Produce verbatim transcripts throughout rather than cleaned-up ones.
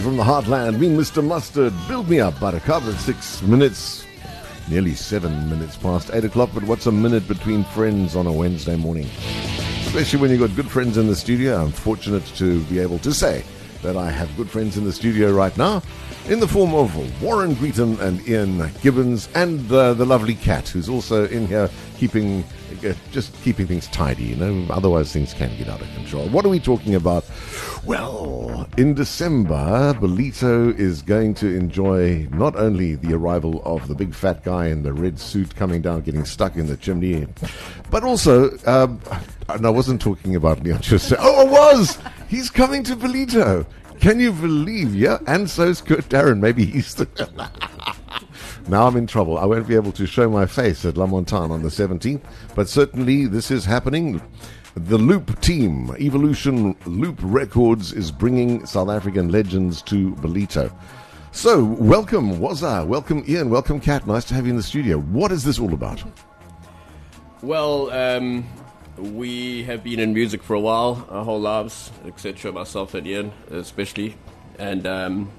From the heartland, me, Mister Mustard, build me up, Buttercup, at six minutes, nearly seven minutes past eight o'clock, but what's a minute between friends on a Wednesday morning? Especially when you've got good friends in the studio. I'm fortunate to be able to say that I have good friends in the studio right now, in the form of Warren Greeton and Ian Gibbons, and uh, the lovely Kat, who's also in here keeping, uh, just keeping things tidy, you know, otherwise things can get out of control. What are we talking about? Well, in December, Ballito is going to enjoy not only the arrival of the big fat guy in the red suit coming down, getting stuck in the chimney, but also, um, and I wasn't talking about Leon Schuster. Oh, I was! He's coming to Ballito. Can you believe? Yeah, and so's Kurt Darren. Maybe he's the... Now I'm in trouble. I won't be able to show my face at La Montagne on the seventeenth, but certainly this is happening. The Loop team, Evolution Loop Records, is bringing South African legends to Ballito. So, welcome, Wazza. Welcome, Ian. Welcome, Kat. Nice to have you in the studio. What is this all about? Well, um... we have been in music for a while, our whole lives, et cetera. Myself and Ian, especially, and um,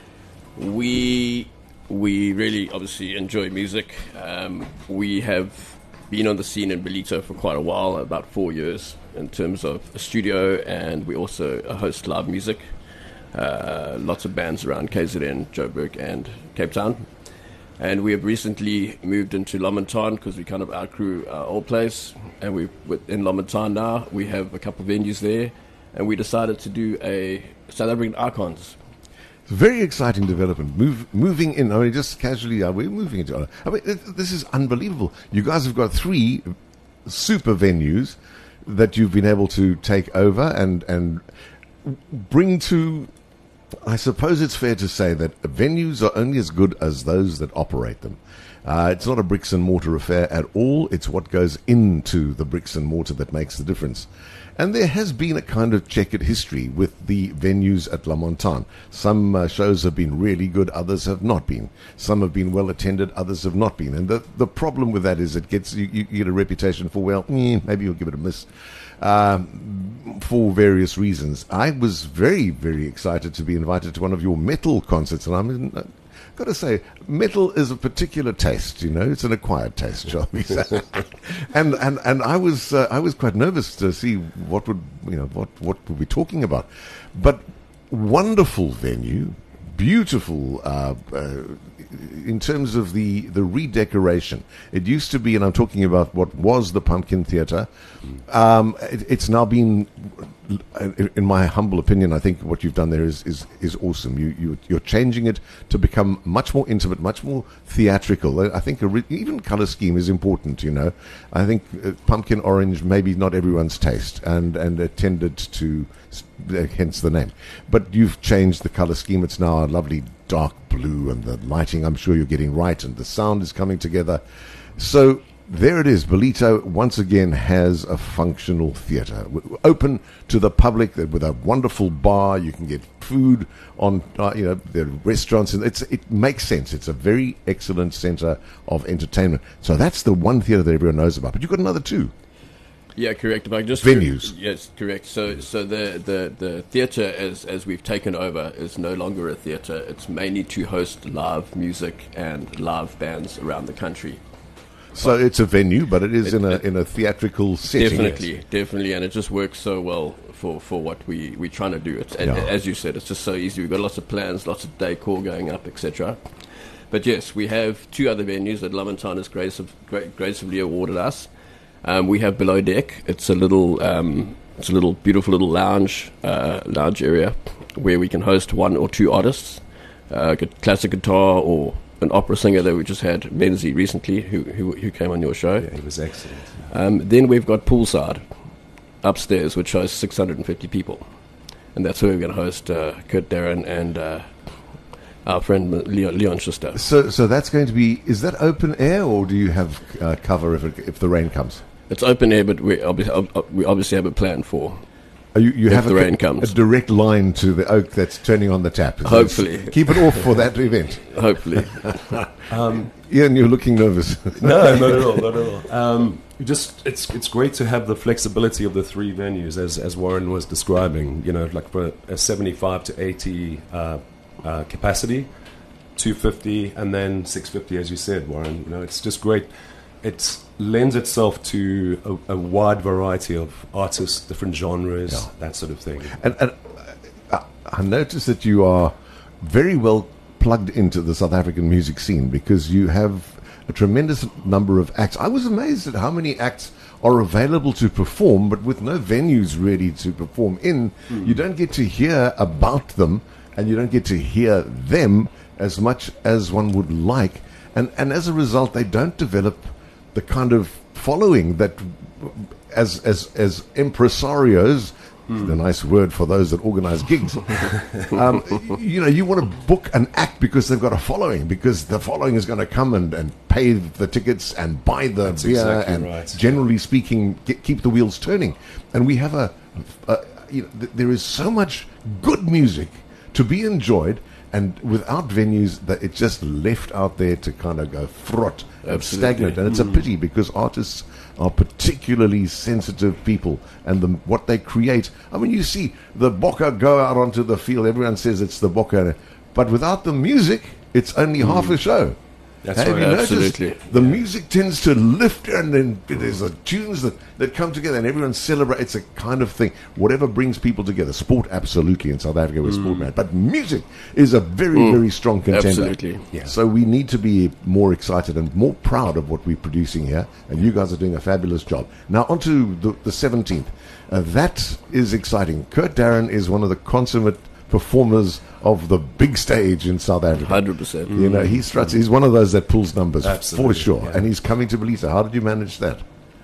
we we really obviously enjoy music. Um, we have been on the scene in Ballito for quite a while, about four years, in terms of a studio, and we also host live music. Uh, lots of bands around K Z N, Joburg, and Cape Town. And we have recently moved into La Montagne because we kind of outgrew our old place. And we in La Montagne now, we have a couple of venues there. And we decided to do a South African Icons. It's a very exciting development. Move, moving in, I mean, just casually, are we moving into... I mean, it, this is unbelievable. You guys have got three super venues that you've been able to take over and, and bring to... I suppose it's fair to say that venues are only as good as those that operate them. Uh, it's not a bricks and mortar affair at all. It's what goes into the bricks and mortar that makes the difference. And there has been a kind of checkered history with the venues at La Montagne. Some uh, shows have been really good, others have not been. Some have been well attended, others have not been. And the, the problem with that is it gets you, you get a reputation for, well, eh, maybe you'll give it a miss. Um, for various reasons. I was very, very excited to be invited to one of your metal concerts, and I'm uh, got to say, metal is a particular taste. You know, it's an acquired taste, shall we say? and and and I was uh, I was quite nervous to see what would you know what what we'll be talking about, but wonderful venue, beautiful. Uh, uh, in terms of the, the redecoration, it used to be, and I'm talking about what was the Pumpkin Theatre, um, it, it's now been, in my humble opinion, I think what you've done there is is, is awesome. You, you, you're changing it to become much more intimate, much more theatrical. I think a re- even colour scheme is important, you know. I think uh, pumpkin orange, maybe not everyone's taste, and, and it tended to, uh, hence the name. But you've changed the colour scheme. It's now a lovely dark blue, and the lighting, I'm sure you're getting right, and the sound is coming together. So there it is. Ballito once again has a functional theatre, open to the public, with a wonderful bar. You can get food on, uh, you know, the restaurants, and it's it makes sense. It's a very excellent centre of entertainment. So that's the one theatre that everyone knows about. But you've got another two. Yeah, correct. If I just venues. Yes, correct. So, so the the the theatre, as as we've taken over, is no longer a theatre. It's mainly to host live music and live bands around the country. So it's a venue, but it is it, in a it, in a theatrical setting. Definitely, yes. definitely, and it just works so well for, for what we we're trying to do. It's, yeah. As you said, it's just so easy. We've got lots of plans, lots of decor going up, et cetera. But yes, we have two other venues that La Montagne has grace of, gra- gracefully awarded us. Um, we have Below Deck. It's a little, um, it's a little beautiful little lounge, uh, lounge area where we can host one or two artists, uh, classic guitar or an opera singer that we just had, Menzi, recently, who, who who came on your show. Yeah, he was excellent. Um, then we've got Poolside upstairs, which hosts six hundred fifty people, and that's where we're going to host uh, Kurt Darren and uh, our friend Leon, Leon Schuster. So, so that's going to be. Is that open air, or do you have uh, cover if it, if the rain comes? It's open air, but we obviously, we obviously have a plan for. You, you if have the a, rain comes. a direct line to the oak that's turning on the tap. Hopefully. Keep it off for that event. Hopefully. um, Ian, you're looking nervous. No, not at all, not at all. Um, just it's it's great to have the flexibility of the three venues, as as Warren was describing. You know, like for a seventy-five to eighty uh, uh, capacity, two fifty, and then six fifty, as you said, Warren. You know, it's just great. It lends itself to a, a wide variety of artists, different genres, Yeah. that sort of thing. And, and uh, I notice that you are very well plugged into the South African music scene because you have a tremendous number of acts. I was amazed at how many acts are available to perform, but with no venues really to perform in. Mm. You don't get to hear about them, and you don't get to hear them as much as one would like. And, and as a result, they don't develop the kind of following that, as as as impresarios, mm. the nice word for those that organize gigs, um, you know, you want to book an act because they've got a following, because the following is going to come and, and pay the tickets and buy the That's beer exactly and, right. generally speaking, get, keep the wheels turning. And we have a, a you know, th- there is so much good music to be enjoyed. And without venues, that it's just left out there to kind of go fraught and stagnant. And it's a pity because artists are particularly sensitive people, and the, what they create. I mean, you see the Bokke go out onto the field. Everyone says it's the Bokke, but without the music, it's only mm. half a show. That's Have right. you noticed Absolutely. the music tends to lift, and then there's a tunes that, that come together, and everyone celebrates. It's a kind of thing. Whatever brings people together. Sport, absolutely, in South Africa, we're Mm. sport mad. But music is a very, mm. very strong contender. Absolutely. Yeah. So we need to be more excited and more proud of what we're producing here, and you guys are doing a fabulous job. Now, on to the, the seventeenth. Uh, that is exciting. Kurt Darren is one of the consummate performers of the big stage in South Africa. one hundred percent. You know, he struts. He's one of those that pulls numbers Absolutely, for sure. yeah. And he's coming to Belisa. How did you manage that?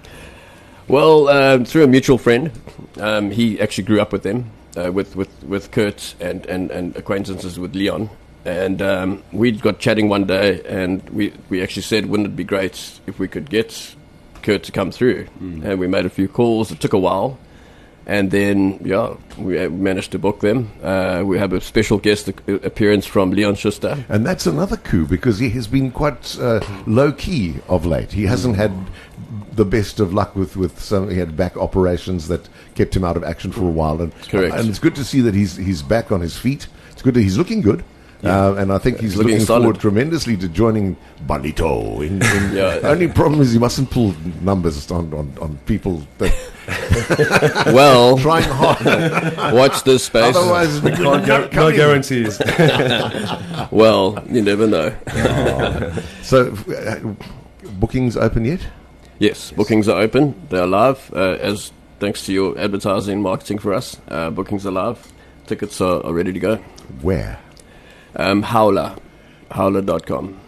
Well, um, through a mutual friend. Um, he actually grew up with them, uh, with, with, with Kurt and, and, and acquaintances with Leon. And um, we got chatting one day, and we, we actually said, wouldn't it be great if we could get Kurt to come through? Mm. And we made a few calls. It took a while. And then, yeah, we managed to book them. Uh, we have a special guest appearance from Leon Schuster. And that's another coup because he has been quite uh, low key of late. He hasn't had the best of luck with, with some. He had back operations that kept him out of action for a while. And, Correct. And it's good to see that he's he's back on his feet. It's good that he's looking good. Yeah. Uh, and I think he's looking looking solid. forward tremendously to joining Banito. In, in Yeah. Only problem is he mustn't pull numbers on, on, on people that Well, trying hard. watch this space. Otherwise, we Can't can't gu- no guarantees. Well, you never know. So, uh, bookings open yet? Yes, bookings are open. They are live. Uh, as thanks to your advertising and marketing for us, uh, bookings are live. Tickets are, are ready to go. Where? Um, Howler, howler dot com.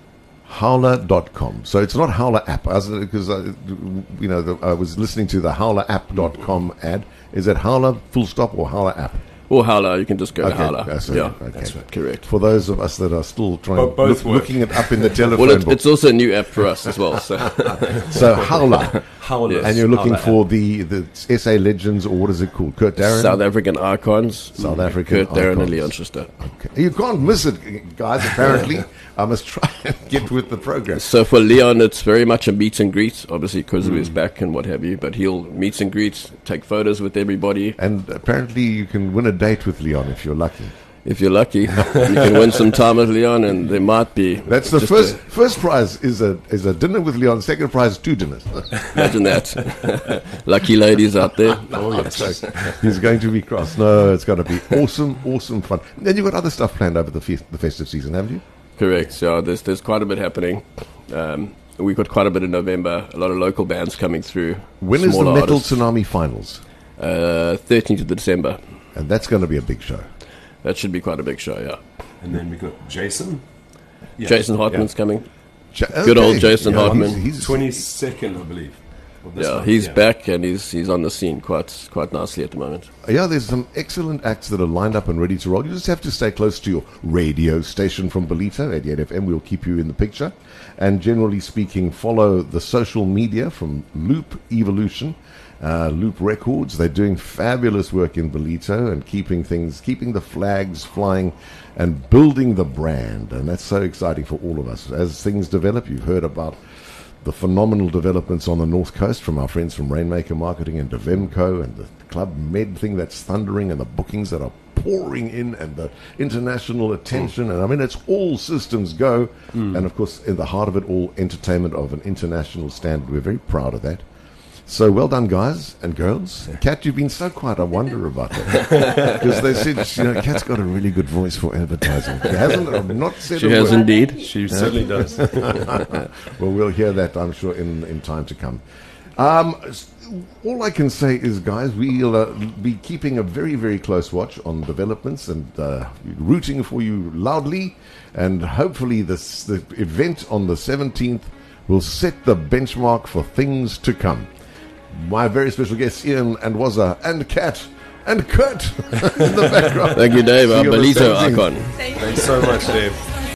Howler dot com. So it's not Howler app, because uh, you know the, I was listening to the howler app dot com ad. Is it Howler full stop or Howler app? Or Howler, you can just go to Okay, Howler. that's Yeah, right, okay. that's right. Correct. For those of us that are still trying, Bo- both look, work. looking it up in the telephone Well, it, book. it's also a new app for us as well. So So Howler, Howler. and you're looking Howler for the the S A legends, or what is it called? Kurt Darren, South African icons. South African Kurt Darren icons. and Leon Schuster. Okay. You can't miss it, guys. Apparently, I must try and get with the program. So for Leon, it's very much a meet and greet, obviously because of his back and what have you. But he'll meet and greet, take photos with everybody. And apparently, you can win a date with Leon if you're lucky. If you're lucky, you can win some time with Leon, and there might be. That's the just first a- first prize is a is a dinner with Leon. Second prize, two dinners. imagine that. Lucky ladies out there. Oh, yes. He's going to be cross. No, it's going to be awesome, awesome fun. Then you've got other stuff planned over the fe- the festive season, haven't you? Correct. So there's there's quite a bit happening. Um, we've got quite a bit in November. A lot of local bands coming through. When is the smaller Metal artists. Tsunami finals? Uh, thirteenth of December. And that's going to be a big show. That should be quite a big show. Yeah. And then we got Jason. Yeah. Jason Hartman's coming. Ja- Good okay. old Jason Yeah, Hartman. He's, he's twenty-second, I believe. of this Yeah, month, he's yeah. back and he's he's on the scene quite quite nicely at the moment. Yeah, there's some excellent acts that are lined up and ready to roll. You just have to stay close to your radio station from Belito, eighty-eight F M. We'll keep you in the picture. And generally speaking, follow the social media from Loop Evolution, uh, Loop Records. They're doing fabulous work in Belito and keeping things, keeping the flags flying and building the brand. And that's so exciting for all of us. As things develop, you've heard about the phenomenal developments on the North Coast from our friends from Rainmaker Marketing and Devemco and the Club Med thing that's thundering and the bookings that are pouring in, and the international attention, and I mean, it's all systems go. Mm. And of course, in the heart of it all, entertainment of an international standard. We're very proud of that. So well done, guys and girls. Kat, you've been so quiet. I wonder about that. Because they said, you know, Kat's got a really good voice for advertising. She hasn't, I've not said She a has word. indeed. She certainly does. Well, we'll hear that, I'm sure, in, in time to come. Um, all I can say is, guys, we'll uh, be keeping a very, very close watch on developments and uh, rooting for you loudly. And hopefully this the event on the seventeenth will set the benchmark for things to come. My very special guests, Ian and Wazza and Kat and Kurt in the background. Thank you, Dave, See our you on the Beliso seventeenth. icon. Thanks so much, Dave.